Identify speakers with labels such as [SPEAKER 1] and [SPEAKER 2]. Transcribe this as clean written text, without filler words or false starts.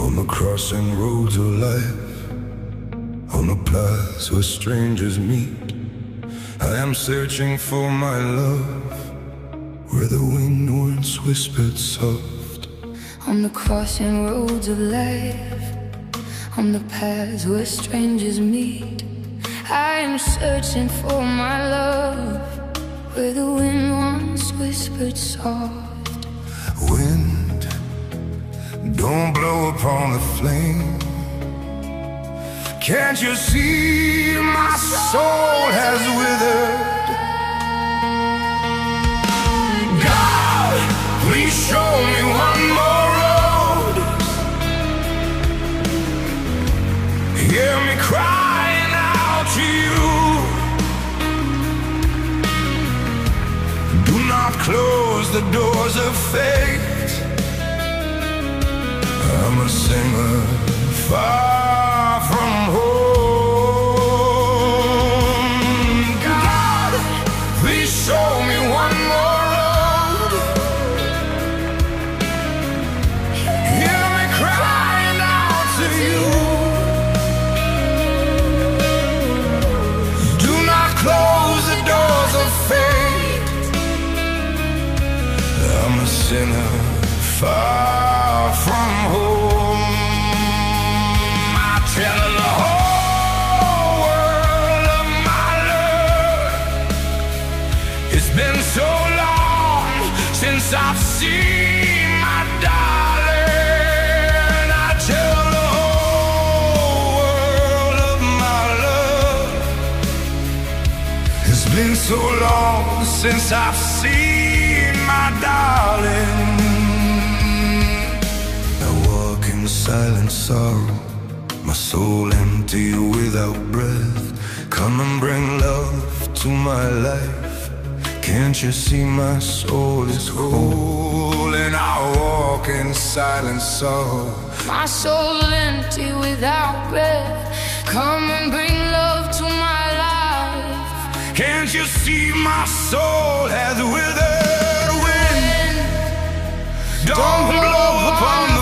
[SPEAKER 1] On the crossing roads of life, on the paths where strangers meet, I am searching for my love, where the wind once whispered soft.
[SPEAKER 2] On the crossing roads of life, on the paths where strangers meet, I am searching for my love, where the wind once whispered soft.
[SPEAKER 1] Wind, don't blow upon the flame. Can't you see my soul has withered? God, please show me one more road. Hear me crying out to you. Do not close the doors of fate. I'm a singer far from home. God, please show me one more road. Hear me crying out to you. Do not close the doors of fate. I'm a sinner far from home. Tell the whole world of my love. It's been so long since I've seen my darling. I tell the whole world of my love. It's been so long since I've seen my darling. I walk in silent sorrow, my soul empty without breath. Come and bring love to my life. Can't you see my soul is whole? And I walk in silent sorrow,
[SPEAKER 2] my soul empty without breath. Come and bring love to my life.
[SPEAKER 1] Can't you see my soul has withered? Wind, don't blow upon